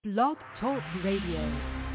Blog Talk Radio.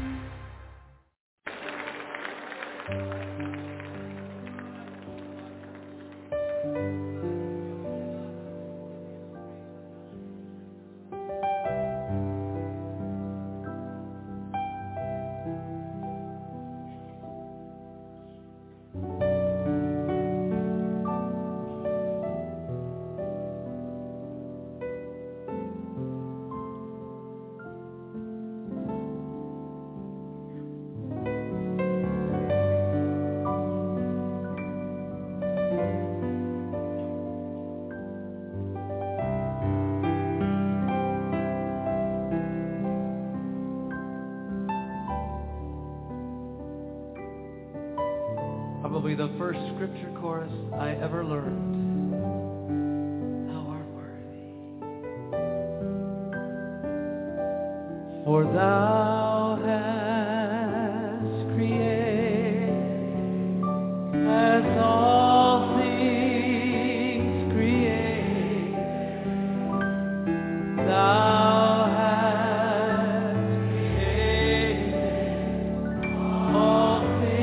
Probably the first scripture chorus I ever learned. Thou art worthy. For thou hast created as all things created. Thou hast created all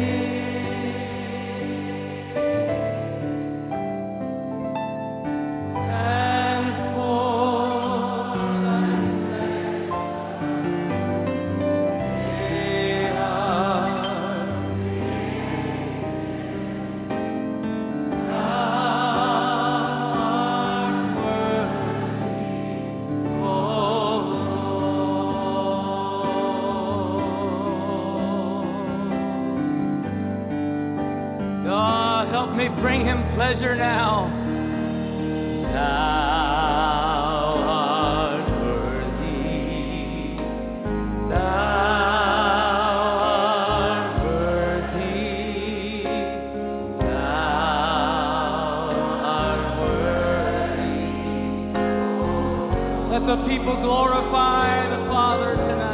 bring him pleasure now. Thou art worthy. Thou art worthy. Thou art worthy. Let the people glorify the Father tonight.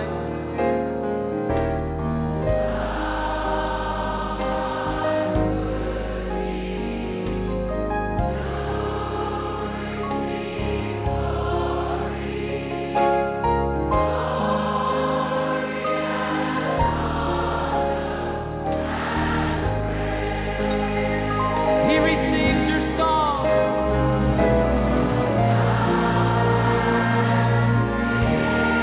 Yeah.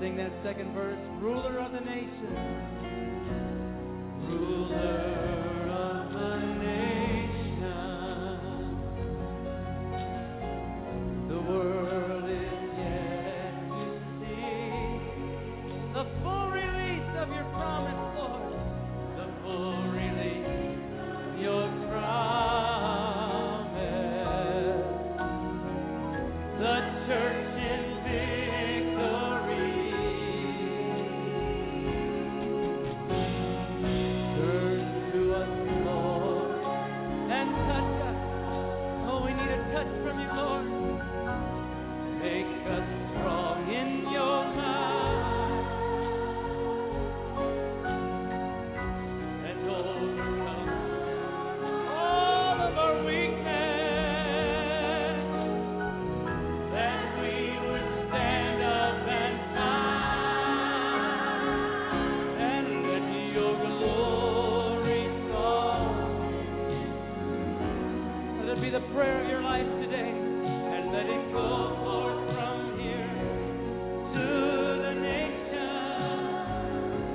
Sing that second verse. Ruler of the nations. Ruler of the nations. The world is yet to see the full release of your promise, Lord. The full release of your promise. The church in victory. Turn to us, Lord, and touch us. Oh, we need a touch from you, Lord. Make us strong in your might and overcome all of our weakness, that we would stand up and fight, and let your glory fall. Let it be the prayer of your life today, and let it go forth from here to the nations.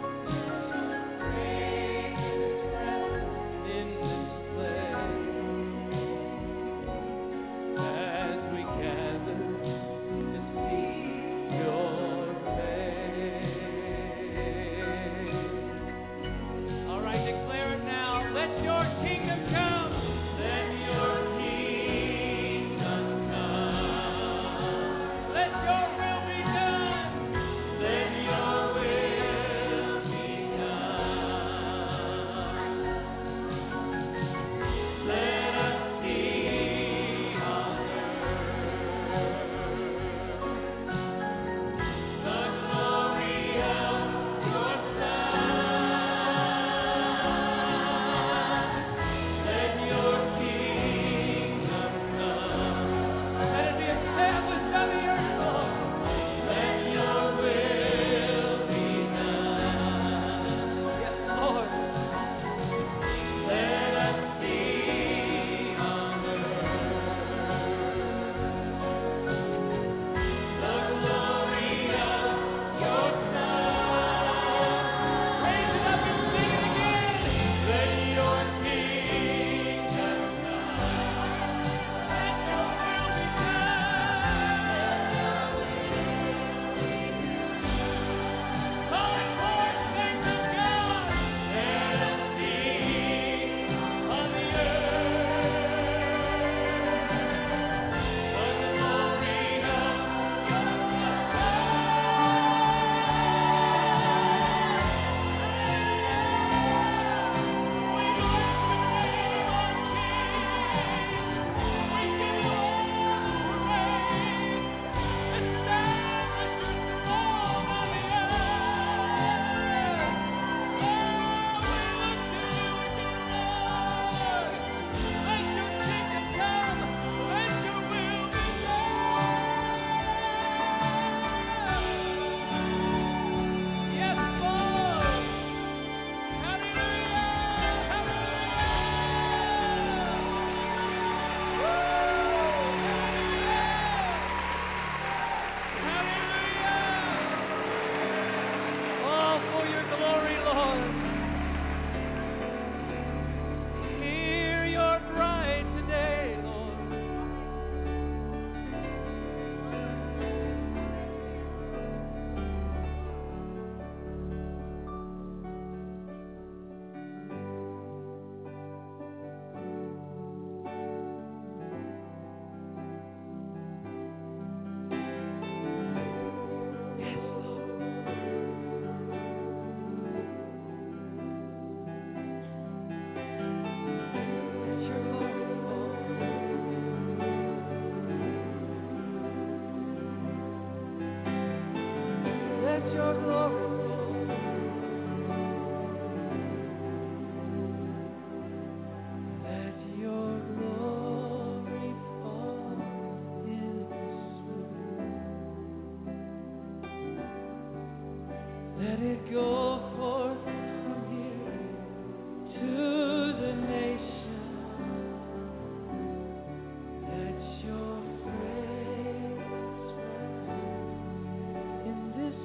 Praise His presence in this place as we gather to see your face. All right, declare it now. Let your kingdom come. Let your kingdom come. Let your will be done. Let your will be done. Let us see on earth the glory of your Son. Let your kingdom come. Let it be established on the earth, Lord. Let your will be done. Yes, Lord. Let us see on earth the glory of your Son. Raise it up and sing it again. Let your kingdom come. Let your will be done. Call it forth, saints of God. Let us see on the earth the glory of your Yes, Lord. Hallelujah. Hallelujah. All for your glory, Lord. Hear your bride today, Lord. Yes, Lord. Let your glory fall. Let your glory fall. Let your glory fall in this room. Let it go forth from here to the nations. Let your praise rise in this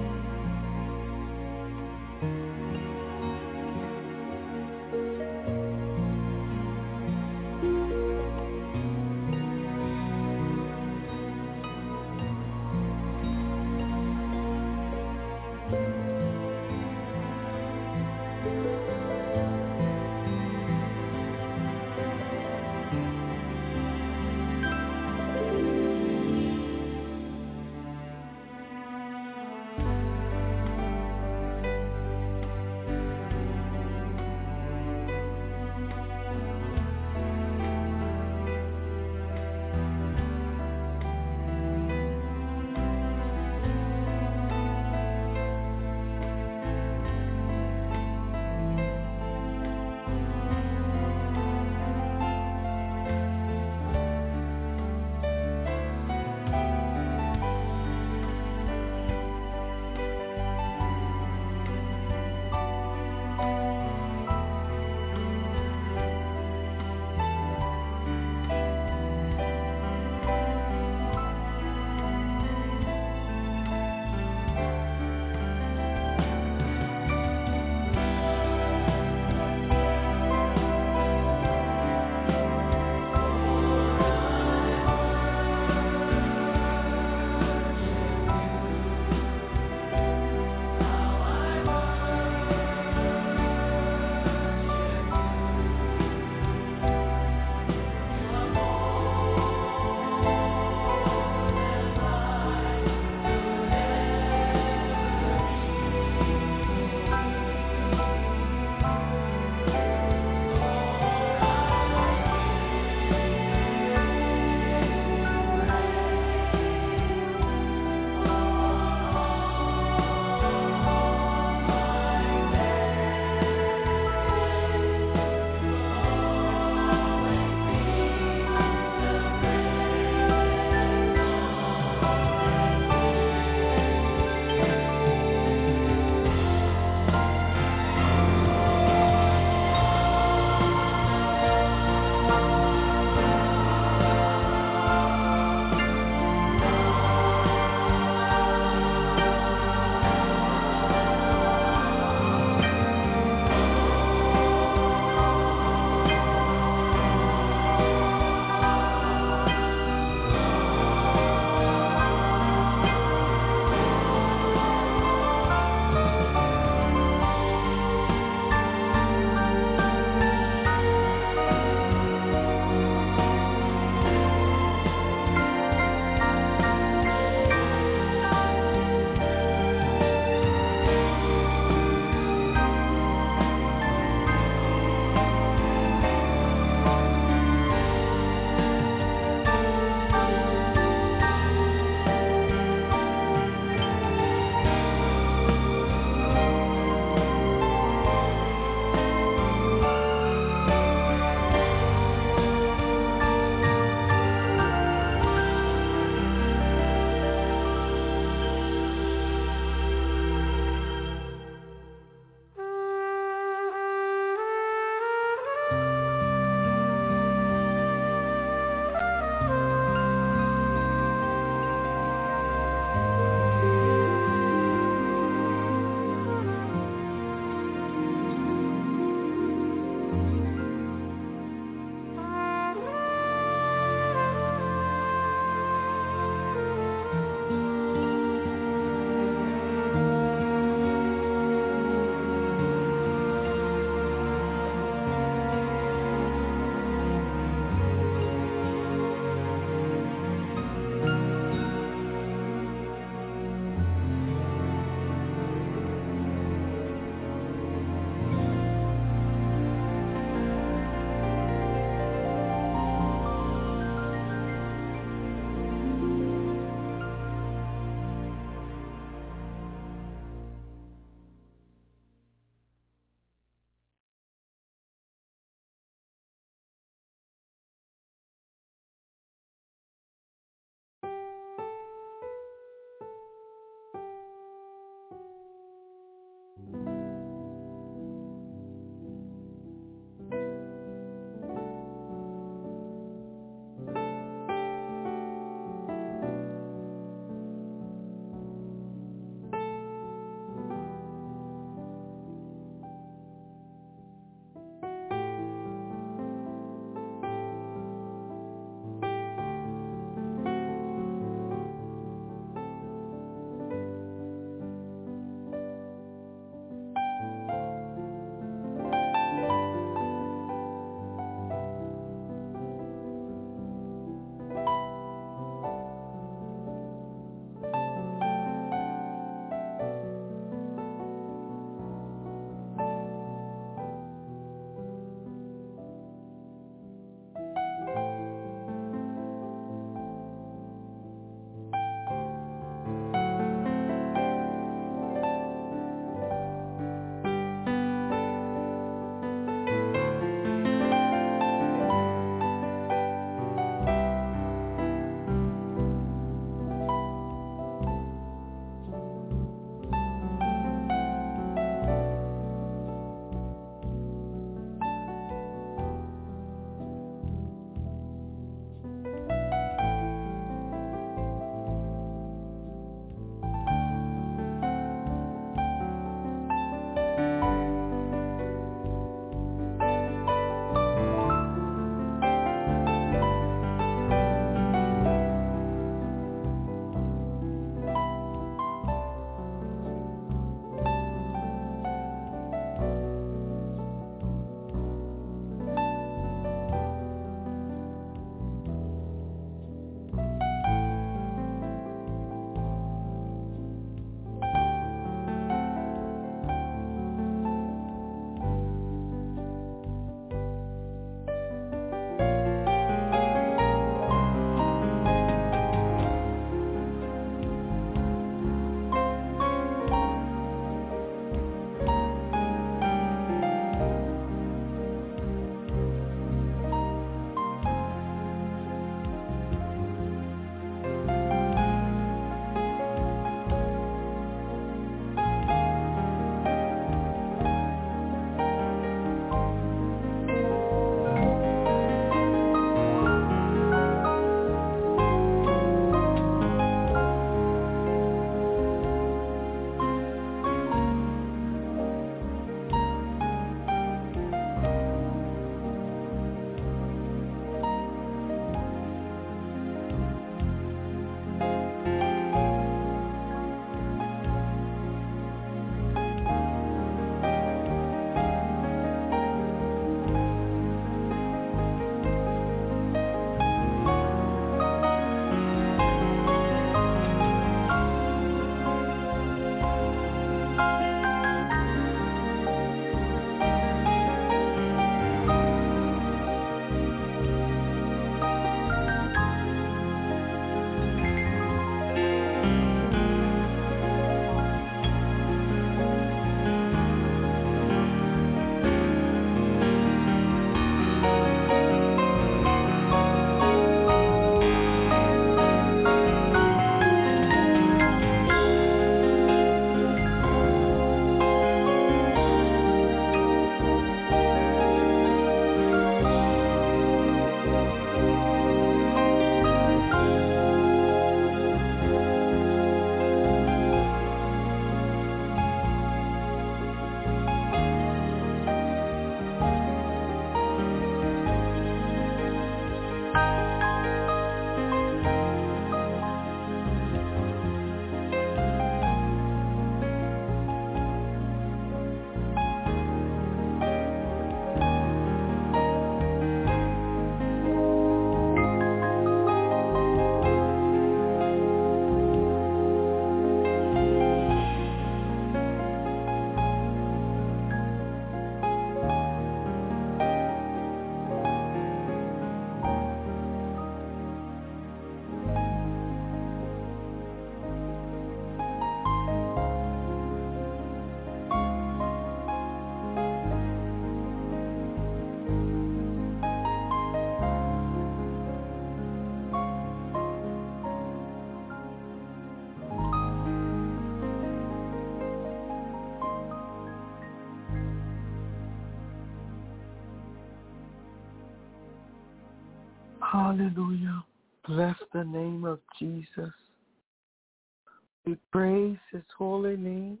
Hallelujah. Bless the name of Jesus. We praise his holy name.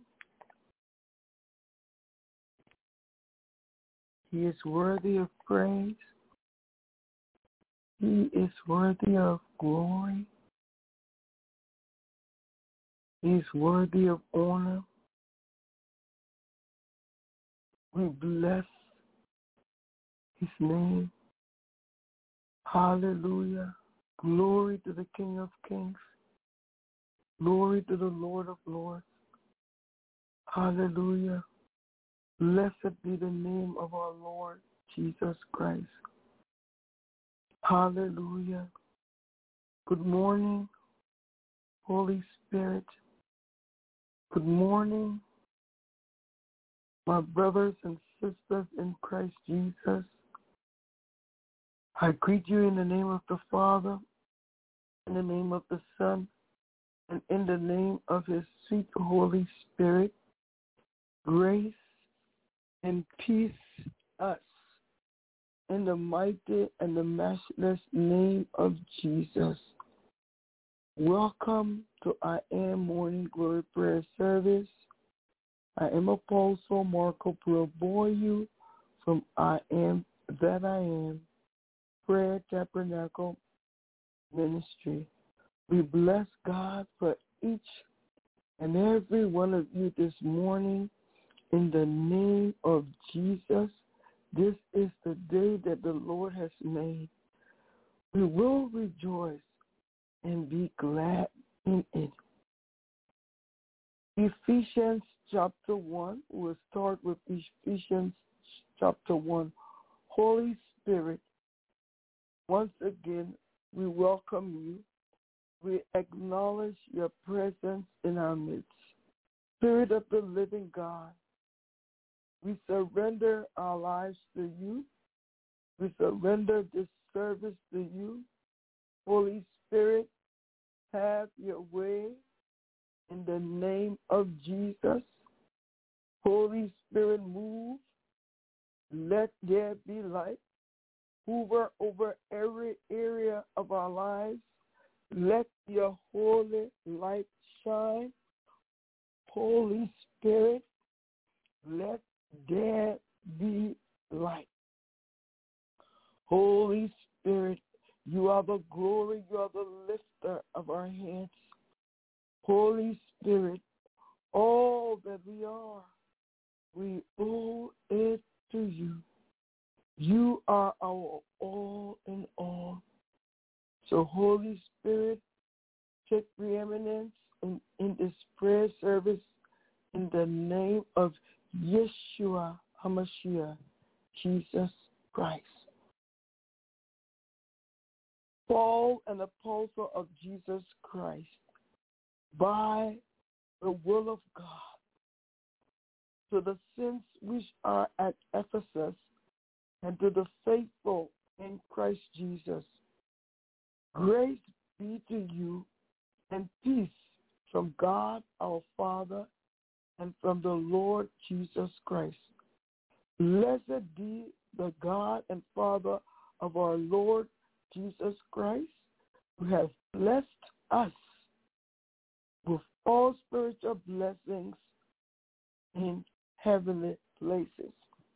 He is worthy of praise. He is worthy of glory. He is worthy of honor. We bless his name. Hallelujah. Glory to the King of Kings. Glory to the Lord of Lords. Hallelujah. Blessed be the name of our Lord Jesus Christ. Hallelujah. Good morning, Holy Spirit. Good morning, my brothers and sisters in Christ Jesus. I greet you in the name of the Father, in the name of the Son, and in the name of his sweet Holy Spirit. Grace and peace us in the mighty and the matchless name of Jesus. Welcome to I Am Morning Glory Prayer Service. I am Apostle Marco Purboyu from I Am That I Am Prayer Tabernacle Ministry. We bless God for each and every one of you this morning in the name of Jesus. This is the day that the Lord has made. We will rejoice and be glad in it. Ephesians chapter 1. We'll start with Ephesians chapter 1. Holy Spirit, once again, we welcome you. We acknowledge your presence in our midst. Spirit of the living God, we surrender our lives to you. We surrender this service to you. Holy Spirit, have your way in the name of Jesus. Holy Spirit, move. Let there be light. Hover over every area of our lives. Let your holy light shine. Holy Spirit, let there be light. Holy Spirit, you are the glory, you are the lifter of our heads. Holy Spirit, all that we are, we owe it to you. You are our all in all. So Holy Spirit, take preeminence in this prayer service in the name of Yeshua HaMashiach, Jesus Christ. Paul, an apostle of Jesus Christ, by the will of God, to the saints which are at Ephesus, and to the faithful in Christ Jesus. Grace be to you and peace from God our Father and from the Lord Jesus Christ. Blessed be the God and Father of our Lord Jesus Christ, who has blessed us with all spiritual blessings in heavenly places,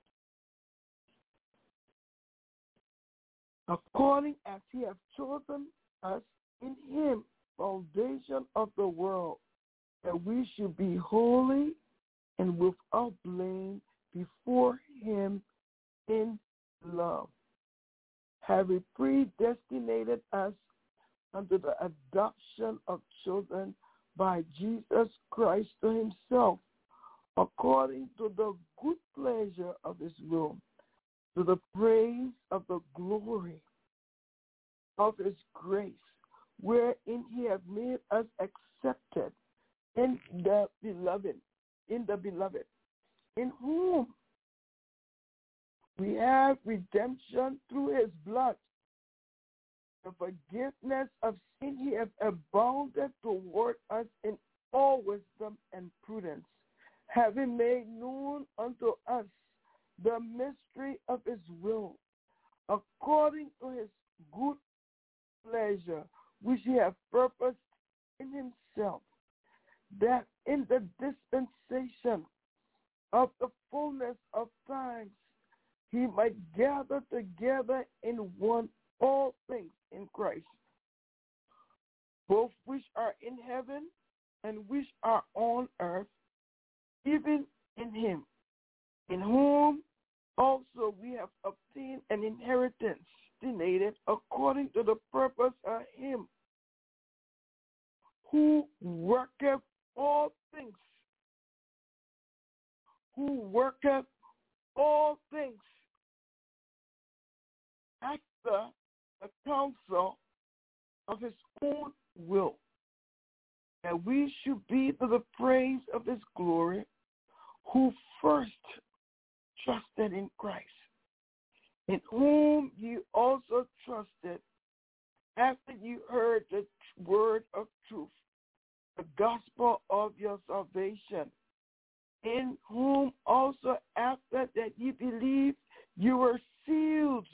according as he has chosen us in him, foundation of the world, that we should be holy and without blame before him in love, having predestinated us unto the adoption of children by Jesus Christ to himself, according to the good pleasure of his will, to the praise of the glory of his grace, wherein he hath made us accepted in the beloved, in whom we have redemption through his blood, the forgiveness of sin. He hath abounded toward us in all wisdom and prudence, having made known unto us the mystery of his will, according to his good pleasure which he hath purposed in himself, that in the dispensation of the fullness of times he might gather together in one all things in Christ, both which are in heaven and which are on earth, even in him, in whom also we have obtained an inheritance, destinated according to the purpose of him who worketh all things, after the counsel of his own will, that we should be to the praise of his glory, who first trusted in Christ, in whom you also trusted after you heard the word of truth, the gospel of your salvation, in whom also after that ye believed, you were sealed.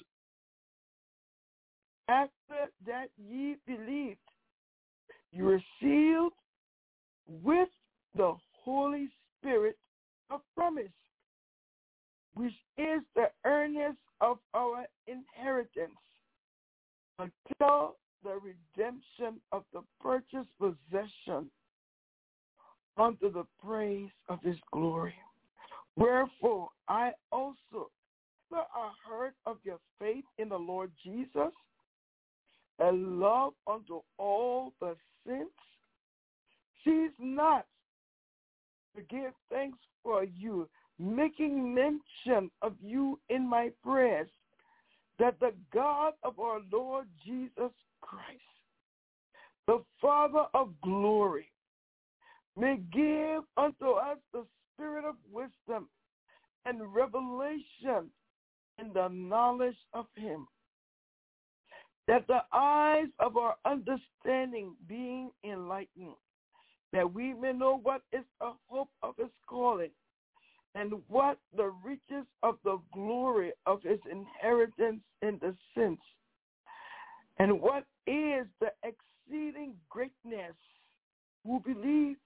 After that ye believed, you were sealed with the Holy Spirit of promise, which is the earnest of our inheritance until the redemption of the purchased possession unto the praise of his glory. Wherefore I also, after I heard of your faith in the Lord Jesus, and love unto all the saints, cease not to give thanks for you, making mention of you in my prayers, that the God of our Lord Jesus Christ, the Father of glory, may give unto us the spirit of wisdom and revelation in the knowledge of him, that the eyes of our understanding being enlightened, that we may know what is the hope of his calling, and what the riches of the glory of his inheritance in the saints, and what is the exceeding greatness who believed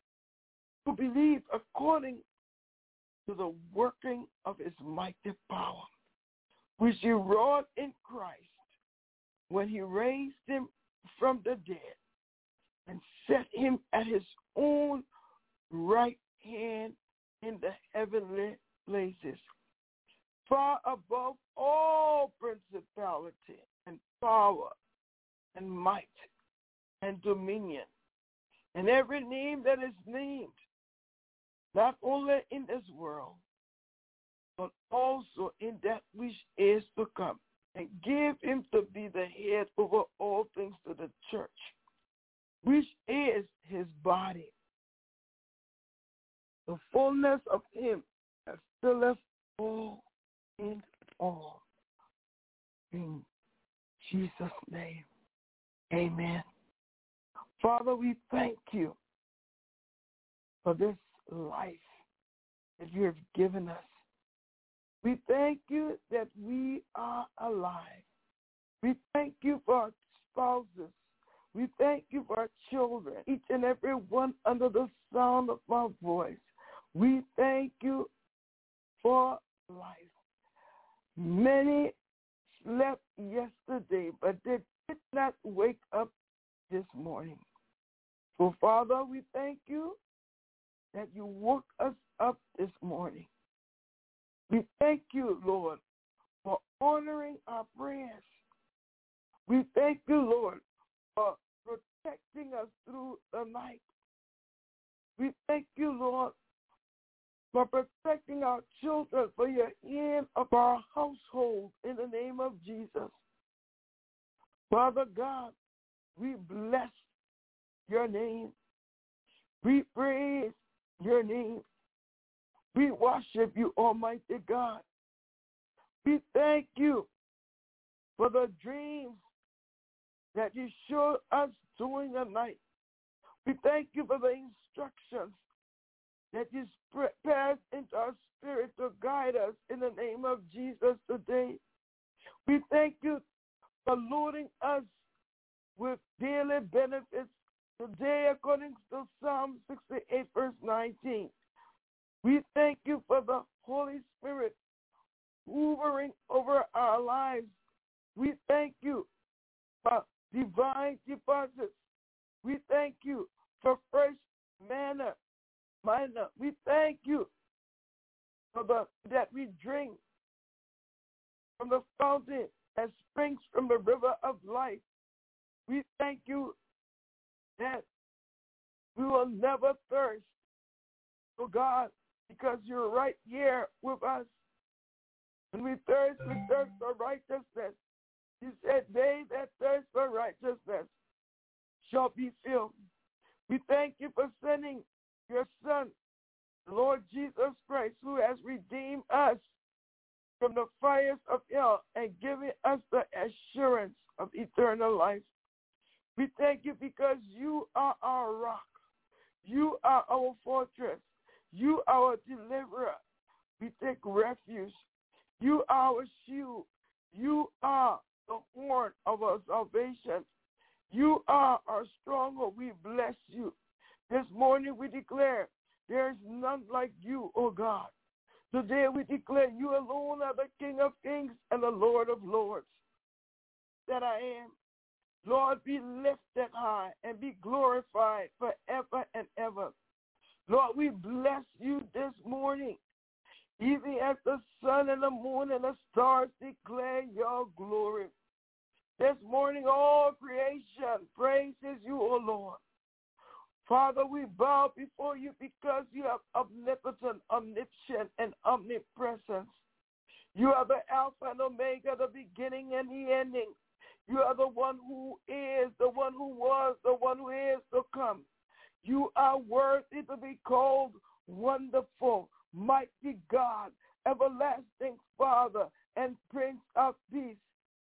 according to the working of his mighty power, which he wrought in Christ when he raised him from the dead and set him at his own right hand in the heavenly places, far above all principality and power and might and dominion, and every name that is named, not only in this world, but also in that which is to come, and give him to be the head over all things to the church, which is his body, the fullness of him that filleth all in all. In Jesus' name, amen. Father, we thank you for this life that you have given us. We thank you that we are alive. We thank you for our spouses. We thank you for our children, each and every one under the sound of my voice. We thank you for life. Many slept yesterday, but they did not wake up this morning. So, Father, we thank you that you woke us up this morning. We thank you, Lord, for honoring our prayers. We thank you, Lord, for protecting us through the night. We thank you, Lord, for protecting our children, for your hand of our household in the name of Jesus. Father God, we bless your name. We praise your name. We worship you, Almighty God. We thank you for the dreams that you showed us during the night. We thank you for the instructions that you passed into our spirit to guide us in the name of Jesus today. We thank you for loading us with daily benefits today according to Psalm 68, verse 19. We thank you for the Holy Spirit hovering over our lives. We thank you for divine deposits. We thank you for fresh manna. We thank you for that we drink from the fountain that springs from the river of life. We thank you that we will never thirst, oh God, because you're right here with us. When we thirst for righteousness. You said, they that thirst for righteousness shall be filled. We thank you for sending your Son, the Lord Jesus Christ, who has redeemed us from the fires of hell and given us the assurance of eternal life. We thank you because you are our rock. You are our fortress. You are our deliverer. We take refuge. You are our shield. You are the horn of our salvation. You are our stronghold. We bless you. This morning we declare there is none like you, O God. Today we declare you alone are the King of kings and the Lord of lords. That I am. Lord, be lifted high and be glorified forever and ever. Lord, we bless you this morning. Even as the sun and the moon and the stars declare your glory. This morning all creation praises you, O Lord. Father, we bow before you because you are omnipotent, omniscient, and omnipresent. You are the Alpha and Omega, the beginning and the ending. You are the one who is, the one who was, the one who is to come. You are worthy to be called wonderful, mighty God, everlasting Father, and Prince of Peace.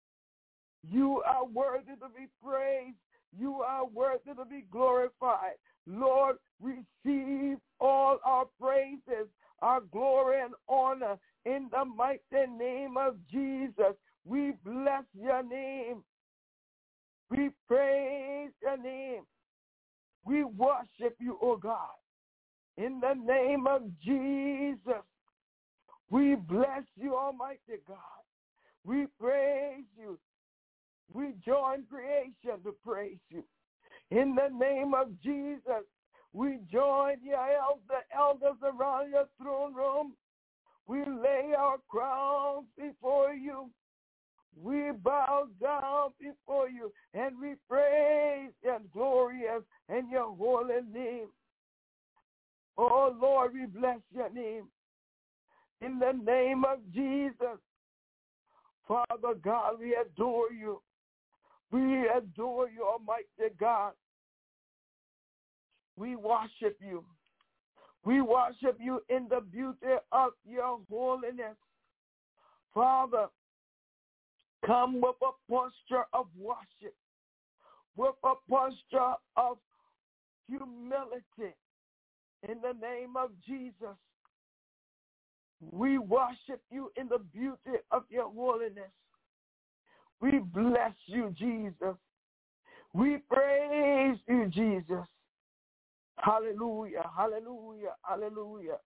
You are worthy to be praised. You are worthy to be glorified. Lord, receive all our praises, our glory and honor in the mighty name of Jesus. We bless your name. We praise your name. We worship you, O God. In the name of Jesus, we bless you, Almighty God. We praise you. We join creation to praise you. In the name of Jesus, we join the elders around your throne room. We lay our crowns before you. We bow down before you, and we praise your glorious and your holy name. Oh, Lord, we bless your name. In the name of Jesus, Father God, we adore you. We adore you, Almighty God. We worship you. We worship you in the beauty of your holiness. Father, come with a posture of worship, with a posture of humility. In the name of Jesus, we worship you in the beauty of your holiness. We bless you, Jesus. We praise you, Jesus. Hallelujah, hallelujah, hallelujah.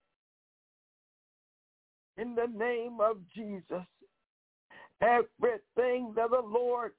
In the name of Jesus, everything that the Lord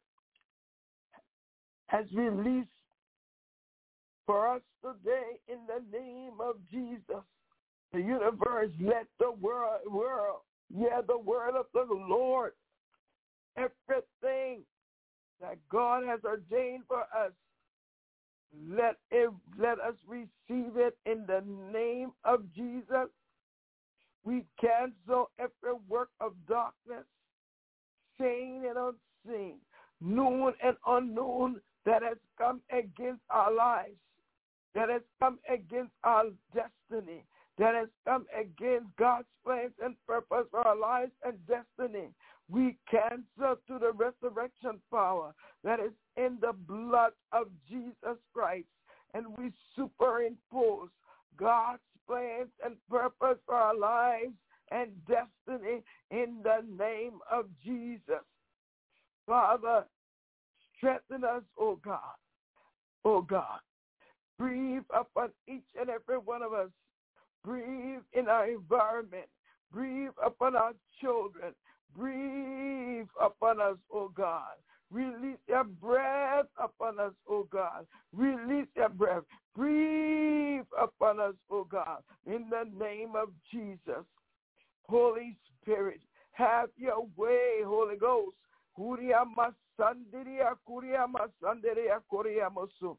has released for us today, in the name of Jesus, the universe, let the world, the word of the Lord, everything that God has ordained for us, let us receive it in the name of Jesus. We cancel every work of darkness, seen and unseen, known and unknown, that has come against our lives, that has come against our destiny, that has come against God's plans and purpose for our lives and destiny. We cancel to the resurrection power that is in the blood of Jesus Christ, and we superimpose God's plans and purpose for our lives and destiny in the name of Jesus. Father, Strengthen us, oh God. Oh God. Breathe upon each and every one of us. Breathe in our environment. Breathe upon our children. Breathe upon us, oh God. Release your breath upon us, oh God. Release your breath. Breathe upon us, oh God. In the name of Jesus. Holy Spirit, have your way, Holy Ghost. Kuriama sandiria, kuriama sandiria, kuriama su.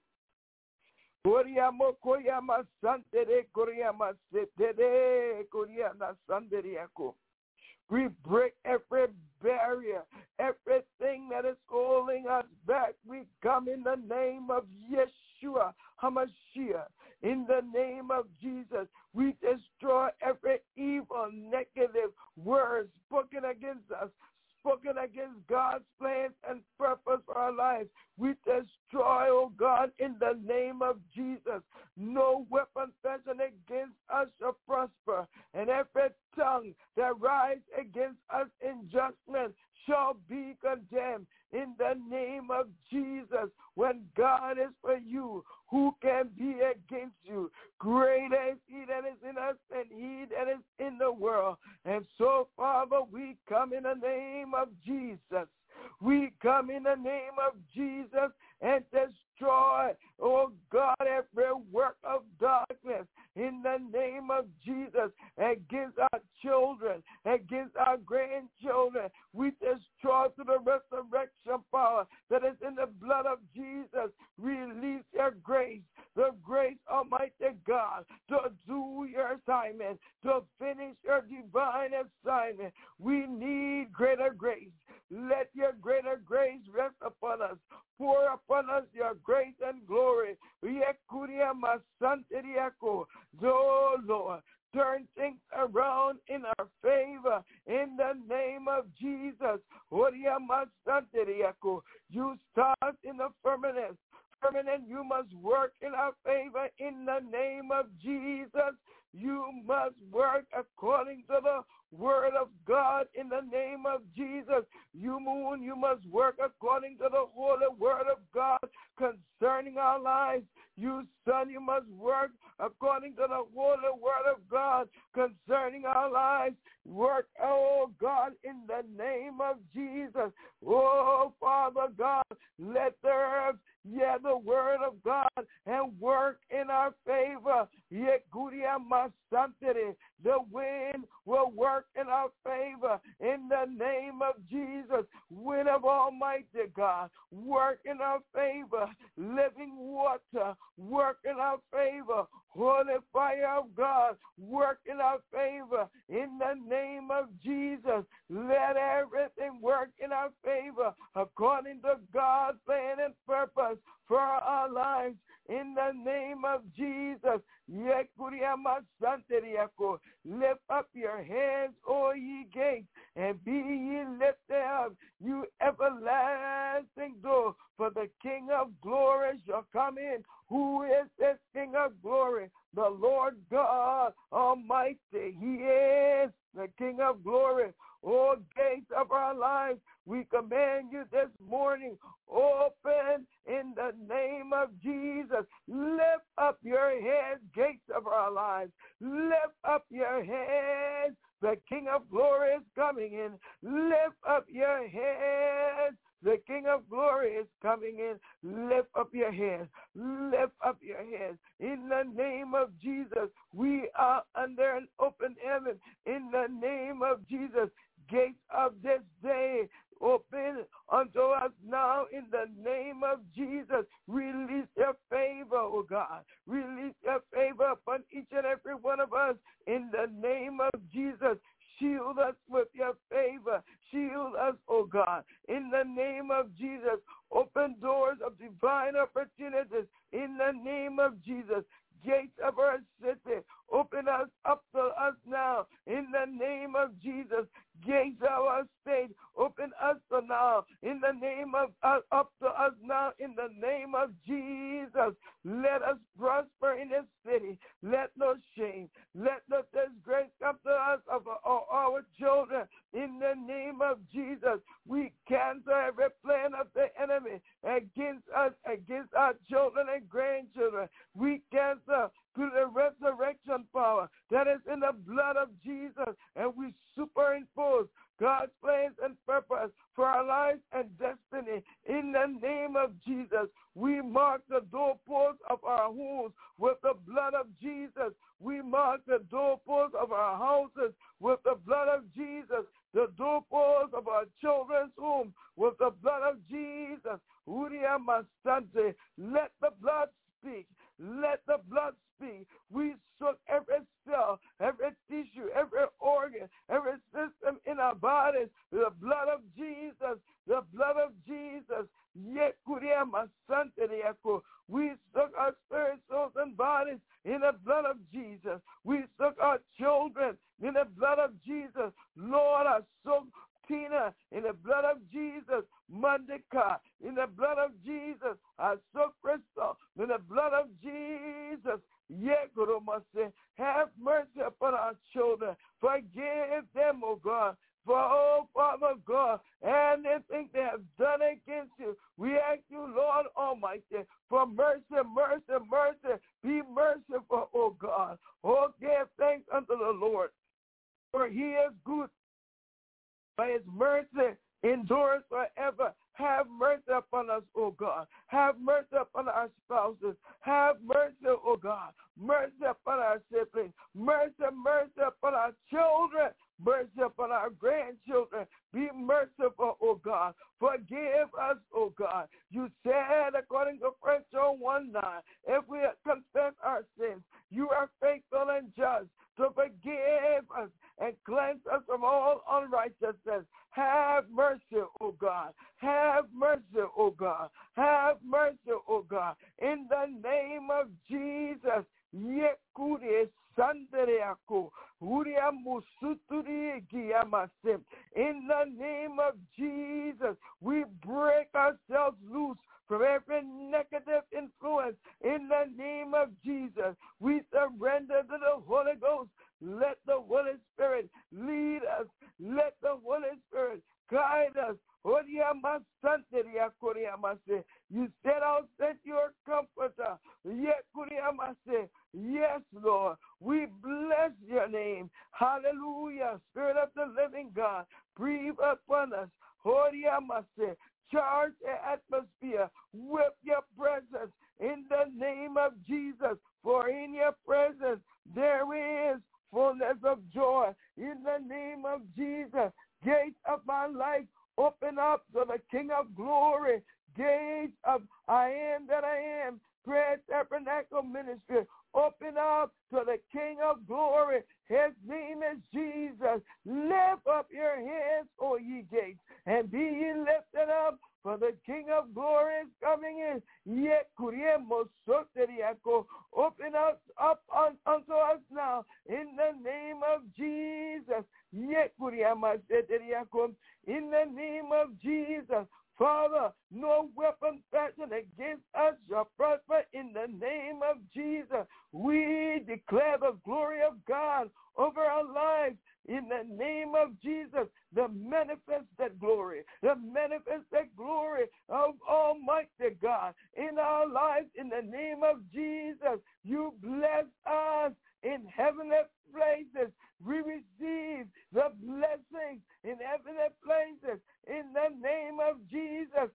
Kuriama koyama santere, kuriama setere, kuriama sandiria ko. We break every barrier, everything that is holding us back. We come in the name of Yeshua HaMashiach. In the name of Jesus, we destroy every evil, negative words spoken against us, spoken against God's plans and purpose for our lives. We destroy, oh God, in the name of Jesus. No weapon fashioned against us shall prosper, and every tongue that rises against us in judgment shall be condemned. In the name of Jesus, when God is for you, who can be against you? Greater is he that is in us than he that is in the world. And so, Father, we come in the name of Jesus. We come in the name of Jesus and destroy, oh God, every work of darkness in the name of Jesus against our children, against our grandchildren. We destroy through the resurrection power that is in the blood of Jesus. Release your grace, the grace, Almighty God, to do your assignment, to finish your divine assignment. We need greater grace. Let your greater grace rest upon us. Pour upon us your grace and glory. Oh, Lord, turn things around in our favor in the name of Jesus. You start in the firmament. You must work in our favor in the name of Jesus. You must work according to the word of God in the name of Jesus. You moon, you must work according to the holy word of God concerning our lives. You sun, you must work according to the holy word of God concerning our lives. Work, oh God, in the name of Jesus. Oh, Father God, let the earth hear the word of God and work in our favor. The wind will work in our favor in the name of Jesus. Wind of Almighty God, work in our favor. Living water, work in our favor. Holy fire of God, work in our favor in the name of Jesus. Let everything work in our favor according to God's plan and purpose for our lives in the name of Jesus. Lift up your heads, O ye gates, and be ye lifted up, you everlasting door, for the King of glory shall come in. Who is this King of glory? The Lord God Almighty. He is the King of glory. O gates of our lives, we command you this morning, open in the name of Jesus. Lift up your heads, gates of our lives. Lift up your heads. The King of glory is coming in. Lift up your heads. The King of glory is coming in. Lift up your hands. Lift up your hands. In the name of Jesus, we are under an open heaven. In the name of Jesus, gates of this day open unto us now in the name of Jesus. Release your favor, oh God. Release your favor upon each and every one of us in the name of Jesus. Shield us with your favor. Shield us, oh God. In the name of Jesus, open doors of divine opportunities. In the name of Jesus, gates of our city, open us up to us now. In the name of Jesus, gates of our state, open us to now. In the name of up to us now. In the name of Jesus, let us prosper in this city. Let no shame, let no disgrace come to us of our children. In the name of Jesus, we cancel every plan of the enemy against us, against our children and grandchildren. We cancel through the resurrection power that is in the blood of Jesus, and we superimpose God's plans and purpose for our lives and destiny. In the name of Jesus, we mark the doorposts of our homes with the blood of Jesus. We mark the doorposts of our houses with the blood of Jesus. The doorposts of our children's homes with the blood of Jesus. Let the blood speak. Let the blood speak. We soak every cell, every tissue, every organ, every system in our bodies. The blood of Jesus. The blood of Jesus. We soak our spirit, souls, and bodies in the blood of Jesus. We soak our children in the blood of Jesus. Lord, I soak Tina in the blood of Jesus. Mandika in the blood of Jesus. I soak Crystal in the blood of Jesus. Have mercy upon our children. Forgive them, O God. For, oh, Father God, anything they have done against you, we ask you, Lord Almighty, for mercy, mercy, mercy. Be merciful, oh God. Oh, give thanks unto the Lord, for he is good. By his mercy endures forever. Have mercy upon us, O God. Have mercy upon our spouses. Have mercy, O God. Mercy upon our siblings. Mercy, mercy upon our children. Mercy upon our grandchildren. Be merciful, O God. Forgive us, O God. You said, according to 1 John 1:9, if we confess our sins, you are faithful and just to forgive us and cleanse us from all unrighteousness. Have mercy, O God. Have mercy, O God. Have mercy, O God. In the name of Jesus. In the name of Jesus, we break ourselves loose from every negative influence. In the name of Jesus, we surrender to the Holy Ghost. Let the Holy Spirit lead us. Let the Holy Spirit guide us. You said, I'll send your comforter. Yes, Lord. We bless your name. Hallelujah. Spirit of the living God, breathe upon us. Charge the atmosphere with your presence in the name of Jesus. For in your presence there is fullness of joy. In the name of Jesus, gates of my life open up to the King of glory. Gates of I am that I am. Prayer Tabernacle Ministry. Open up to the King of glory. His name is Jesus. Lift up your heads, O ye gates, and be ye lifted up, for the King of glory is coming in. Open us up unto us now in the name of Jesus. In the name of Jesus. Father, no weapon fashioned against us shall prosper in the name of Jesus. We declare the glory of God over our lives in the name of Jesus, the manifested glory of Almighty God in our lives in the name of Jesus. You bless us in heavenly places. We receive the blessings in heavenly places in the name of Jesus.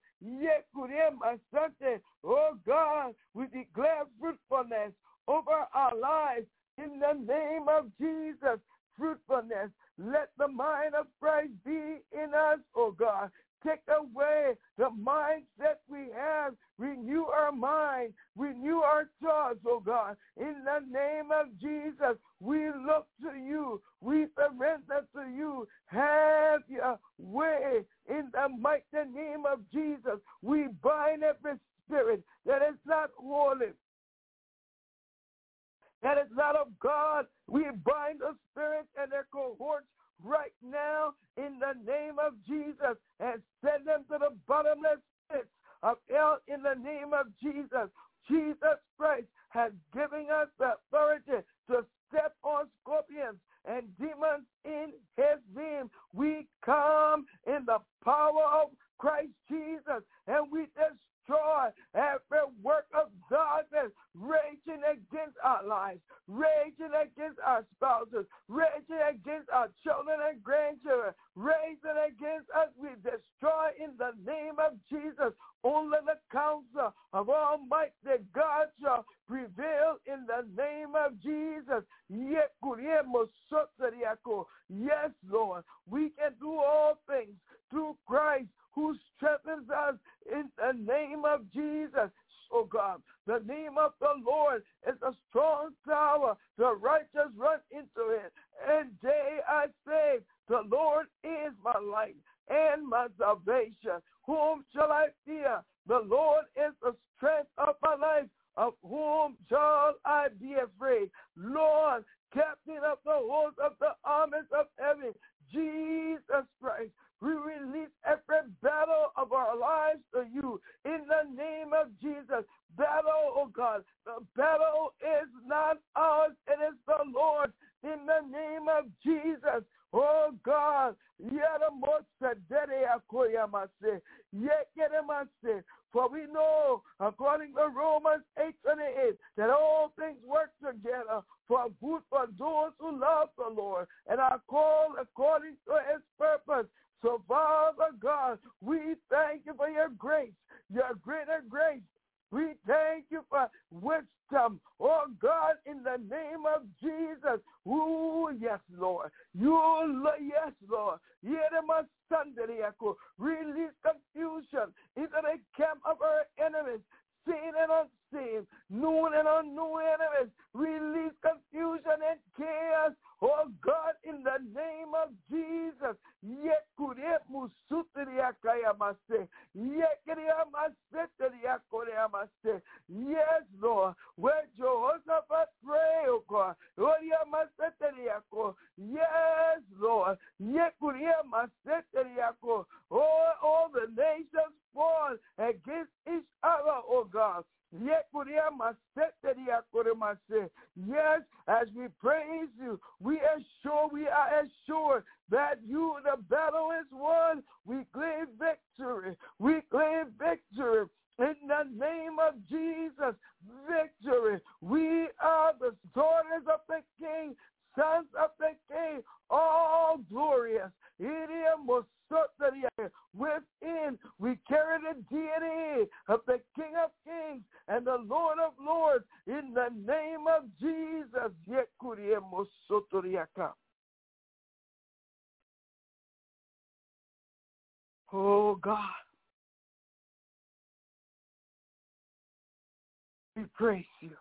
Oh God, we declare fruitfulness over our lives in the name of Jesus. Fruitfulness. Let the mind of Christ be in us, oh God. Take away the mindset we have. Renew our mind. Renew our thoughts, oh God. In the name of Jesus, we look to you. We surrender to you. Have your way. In the mighty name of Jesus, we bind every spirit that is not holy, that is not of God. We bind the spirits and their cohorts right now in the name of Jesus and send them to the bottomless pits of hell in the name of Jesus. Jesus Christ has given us the authority to step on scorpions and demons in his name. We come in the power of Christ Jesus and we destroy Jesus, only the counsel of Almighty God shall prevail in the name of Jesus. Yes, Lord, we can do all things through Christ who strengthens us in the name of Jesus. Oh God, the name of the Lord is a strong tower. The righteous run into it, and they are saved. The Lord is my light and my salvation. Whom shall I fear? The Lord is the strength of my life. Of whom shall I be afraid? Lord, captain of the host of the armies of heaven, Jesus Christ, we release every battle of our lives to you in the name of Jesus. Battle, oh God, the battle is not ours, it is the Lord in the name of Jesus. Oh God, for we know, according to Romans 8:28, that all things work together for good for those who love the Lord and are called according to his purpose. So, Father God, we thank you for your grace, your greater grace. We thank you for wisdom, oh God, in the name of Jesus. Ooh, yes, Lord. Yes, Lord. Release confusion into the camp of our enemies, seen and unseen, known and unknown enemies. Release confusion and chaos, oh God, in the name of Jesus. Yes, Lord. Where Jehoshaphat pray, oh God. Yes, Lord. All the nations fall against each other, oh God. Yes, as we praise you, we are assured that you, the battle is won. We claim victory. We claim victory. In the name of Jesus, victory. We are the daughters of the King, sons of the King, all glorious. Within, we carry the DNA of the King of Kings and the Lord of Lords in the name of Jesus. Oh God, we praise you.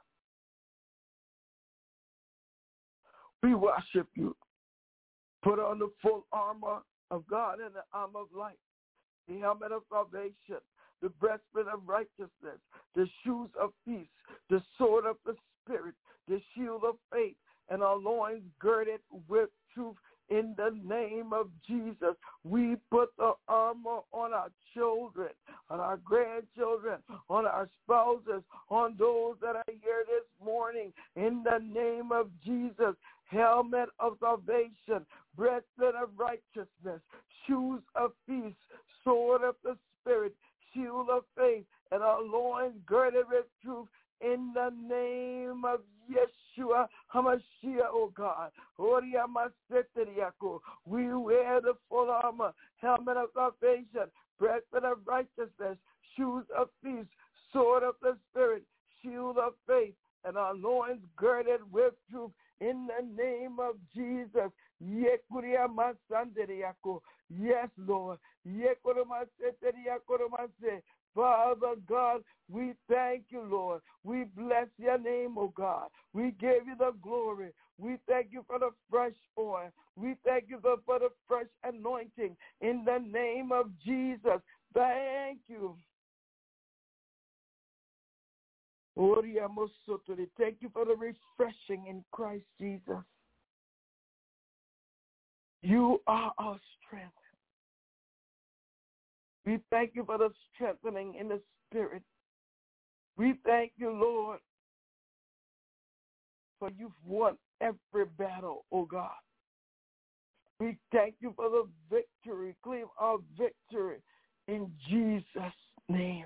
We worship you. Put on the full armor of God and the armor of light, the helmet of salvation, the breastplate of righteousness, the shoes of peace, the sword of the Spirit, the shield of faith, and our loins girded with truth. In the name of Jesus, we put the armor on our children, on our grandchildren, on our spouses, on those that are here this morning. In the name of Jesus, helmet of salvation, breastplate of righteousness, shoes of peace, sword of the Spirit, shield of faith, and our loins girded with truth. In the name of Yeshua HaMashiach, oh God. We wear the full armor, helmet of salvation, breastplate of righteousness, shoes of peace, sword of the Spirit, shield of faith, and our loins girded with truth. In the name of Jesus. Yes, Lord. Father God, we thank you, Lord. We bless your name, oh God. We give you the glory. We thank you for the fresh oil. We thank you for the fresh anointing. In the name of Jesus, thank you. Thank you for the refreshing in Christ Jesus. You are our strength. We thank you for the strengthening in the Spirit. We thank you, Lord, for you've won every battle, oh God. We thank you for the victory. Claim our victory in Jesus' name.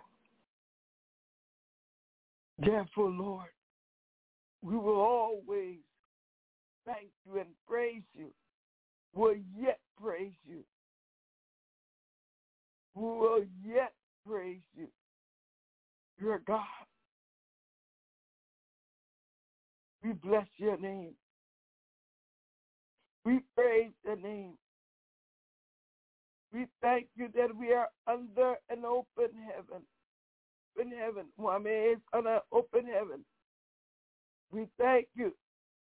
Therefore, Lord, we will always thank you and praise you. We'll yet praise you. We will yet dear God. We bless your name. We praise your name. We thank you that we are under an open heaven. In heaven. Mwame is on an open heaven. We thank you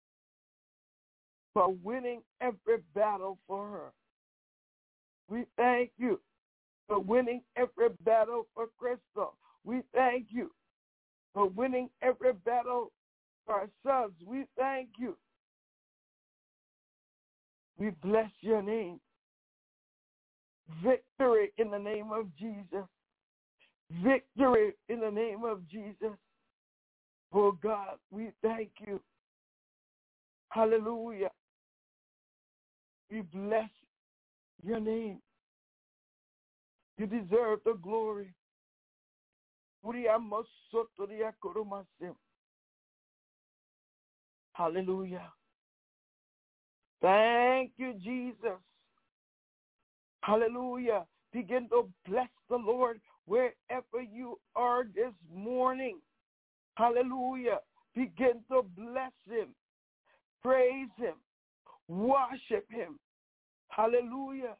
for winning every battle for her. We thank you for winning every battle for Crystal. We thank you for winning every battle for our sons. We thank you. We bless your name. Victory in the name of Jesus. Victory in the name of Jesus. Oh God, we thank you. Hallelujah. We bless your name. You deserve the glory. Hallelujah. Thank you, Jesus. Hallelujah. Begin to bless the Lord wherever you are this morning. Hallelujah. Begin to bless him. Praise him. Worship him. Hallelujah.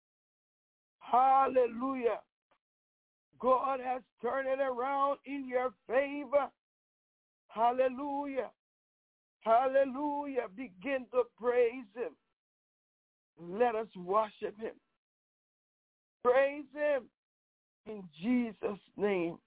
Hallelujah. God has turned it around in your favor. Hallelujah. Hallelujah. Begin to praise him. Let us worship him. Praise him in Jesus' name.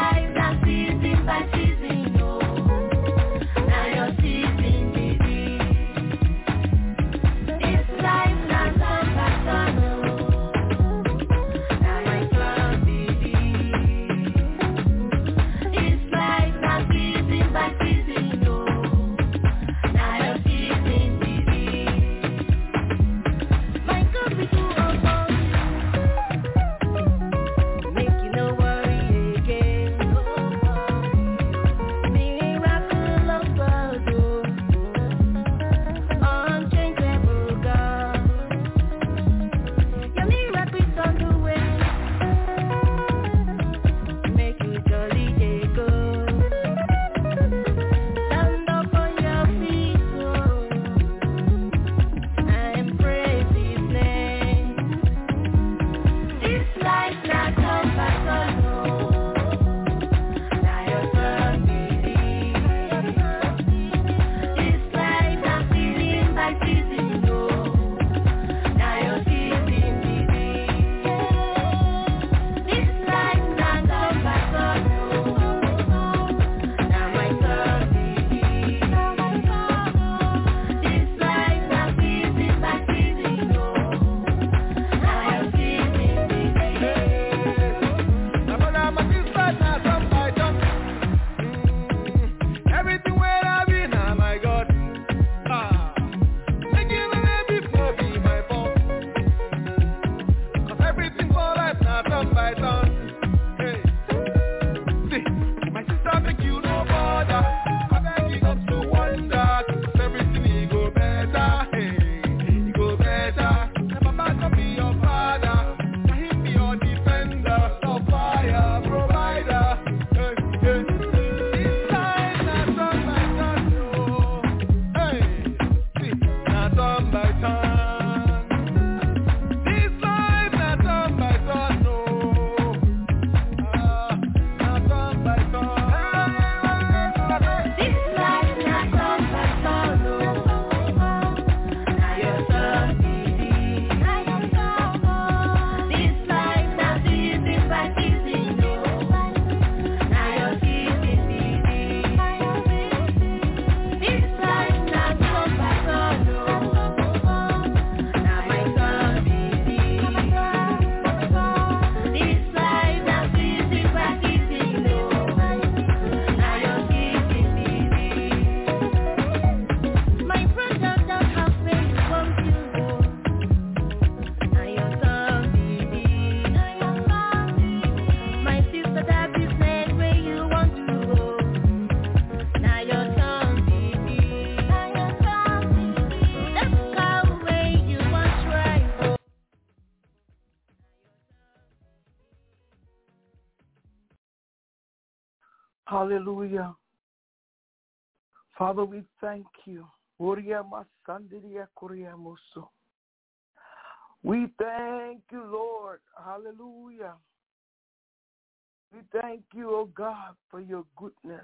Now you're season, baby. Hallelujah. Father, we thank you. We thank you, Lord. Hallelujah. We thank you, oh God, for your goodness.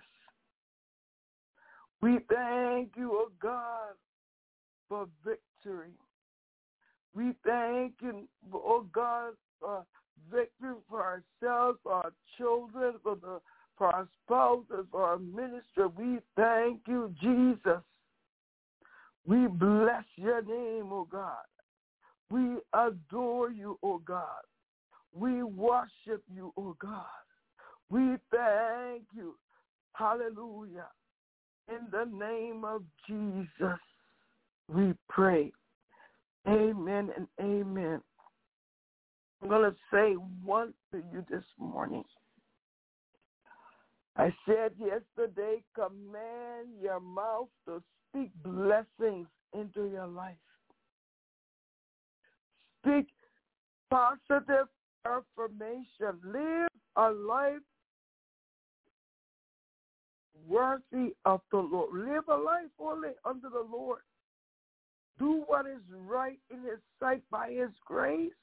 We thank you, oh God, for victory. We thank you, oh God, for victory for ourselves, for our children, for our spouses, for our ministry. We thank you, Jesus. We bless your name, oh God. We adore you, oh God. We worship you, oh God. We thank you. Hallelujah. In the name of Jesus, we pray. Amen and amen. I'm going to say one to you this morning. I said yesterday, command your mouth to speak blessings into your life. Speak positive affirmation. Live a life worthy of the Lord. Live a life only under the Lord. Do what is right in his sight by his grace.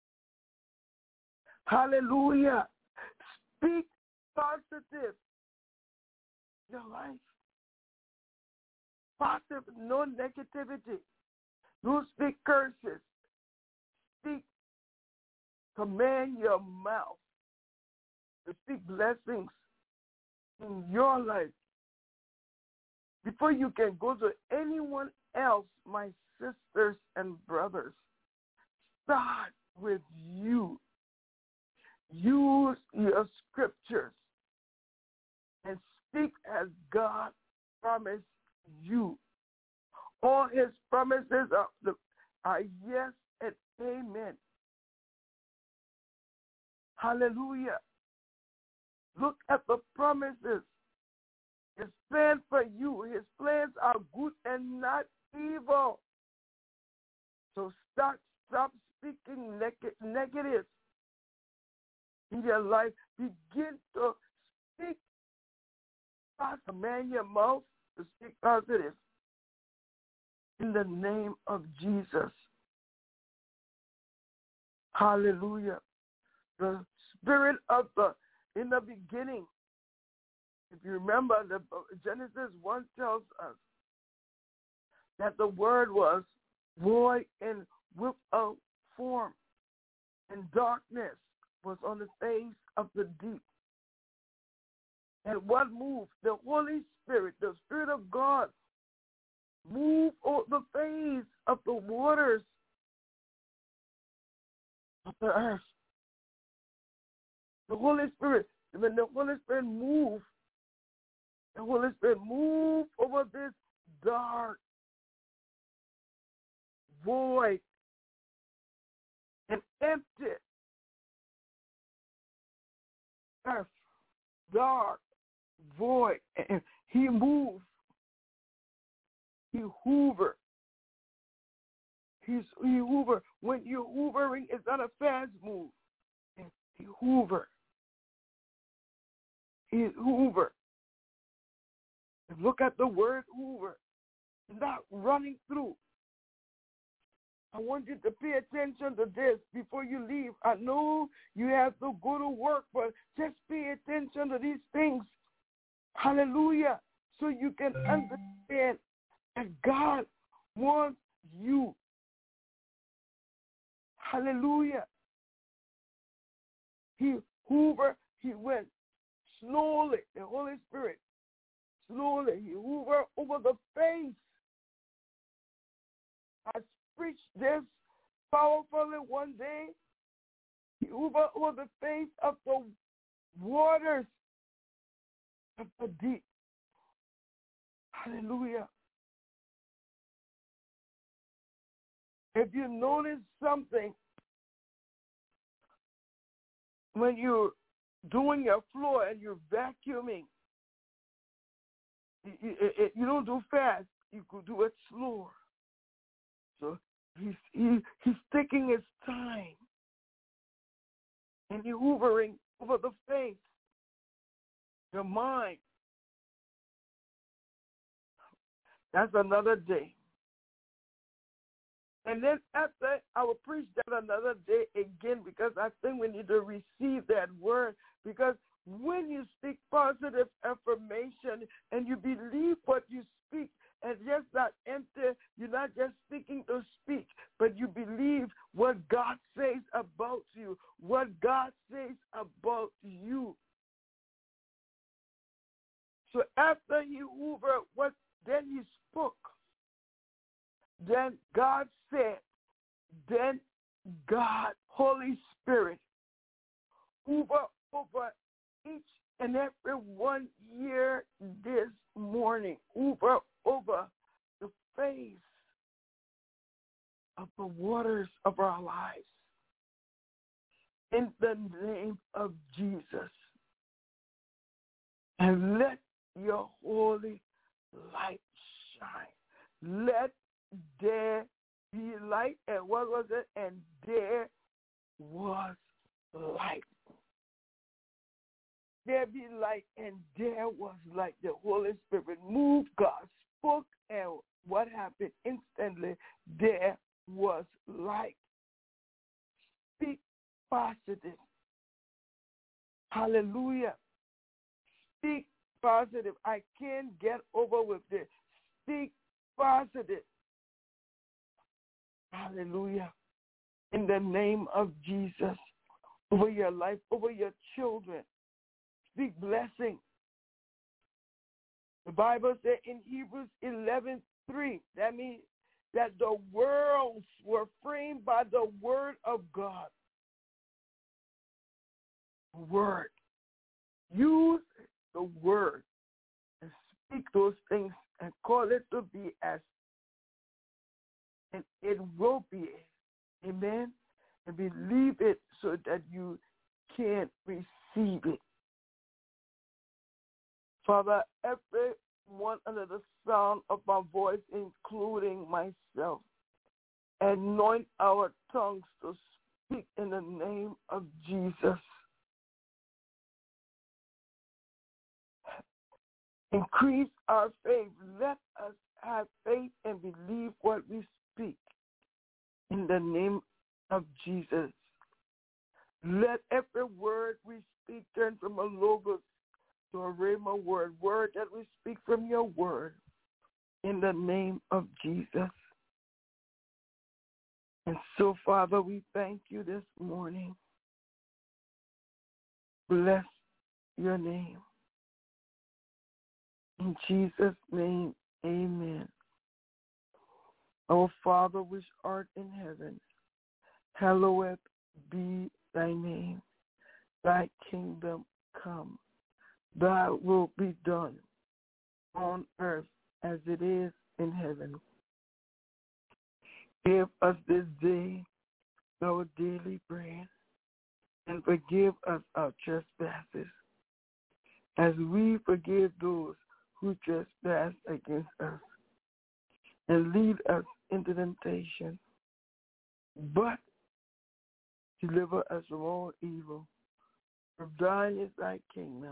Hallelujah. Speak positive in your life. Positive, no negativity. Don't speak curses. Speak, command your mouth to speak blessings in your life. Before you can go to anyone else, my sisters and brothers, start with you. Use your scriptures and speak as God promised you. All his promises are yes and amen. Hallelujah. Look at the promises. His plan for you, his plans are good and not evil. So stop speaking negative in your life. Begin to speak. Command your mouth to speak positive. In the name of Jesus. Hallelujah. The spirit of in the beginning, if you remember, the Genesis 1 tells us that the word was void and without form, and darkness was on the face of the deep. And what moved? The Holy Spirit, the Spirit of God, moved on the face of the waters of the earth. The Holy Spirit, when the Holy Spirit moved, the Holy Spirit moved over this dark, void, and empty earth. Dark, void, and he moved. He hoovered. He hoovered. When you're hoovering, it's not a fast move. He hoovered. He hoovered. Look at the word hoover. Not running through. I want you to pay attention to this before you leave. I know you have to go to work, but just pay attention to these things. Hallelujah. So you can understand that God wants you. Hallelujah. He hoovered. He went slowly. The Holy Spirit, slowly. He hoovered over the face. I preached this powerfully one day. He hoovered over the face of the waters of the deep. Hallelujah. If you notice something, when you're doing your floor and you're vacuuming, you don't do fast. You could do it slower. So he's taking his time, and he's hoovering over the face. your mind. That's another day. And then after, I will preach that another day again, because I think we need to receive that word. Because when you speak positive affirmation and you believe what you speak, and just not empty, you're not just speaking to speak, but you believe what God says about you, what God says about you. So after he hoovered, then he spoke. Then God said, then God, Holy Spirit, hoover over each and every one here this morning, hoover over the face of the waters of our lives. In the name of Jesus. And let your holy light shine. Let there be light. And what was it? And there was light. There be light, and there was light. The Holy Spirit moved. God spoke, and what happened? Instantly, there was light. Speak positive. Hallelujah. Speak positive. I can't get over with this. Speak positive. Hallelujah. In the name of Jesus, over your life, over your children. Speak blessing. The Bible said in Hebrews 11:3, that means that the worlds were framed by the word of God. Word. Use the word and speak those things and call it to be as, and it will be. Amen. And believe it so that you can receive it. Father, everyone under the sound of my voice, including myself, anoint our tongues to speak in the name of Jesus. Increase our faith. Let us have faith and believe what we speak in the name of Jesus. Let every word we speak turn from a logos to a rhema word that we speak from your word in the name of Jesus. And so, Father, we thank you this morning. Bless your name. In Jesus' name, amen. Our Father which art in heaven, hallowed be thy name. Thy kingdom come. Thy will be done on earth as it is in heaven. Give us this day our daily bread, and forgive us our trespasses, as we forgive those who trespass against us. And lead us into temptation, but deliver us from all evil. For thine is thy kingdom,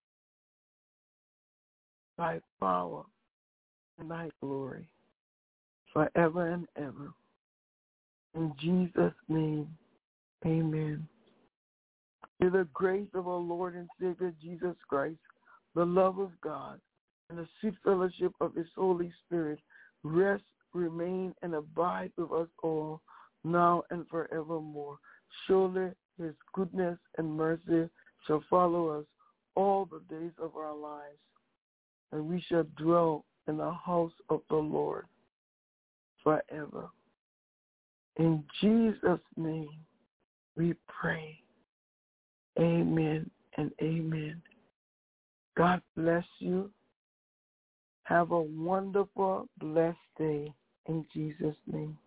thy power, and thy glory, forever and ever. In Jesus' name, amen. May the grace of our Lord and Savior Jesus Christ, the love of God, and the sweet fellowship of his Holy Spirit rest, remain, and abide with us all, now and forevermore. Surely his goodness and mercy shall follow us all the days of our lives, and we shall dwell in the house of the Lord forever. In Jesus' name we pray. Amen and amen. God bless you. Have a wonderful, blessed day in Jesus' name.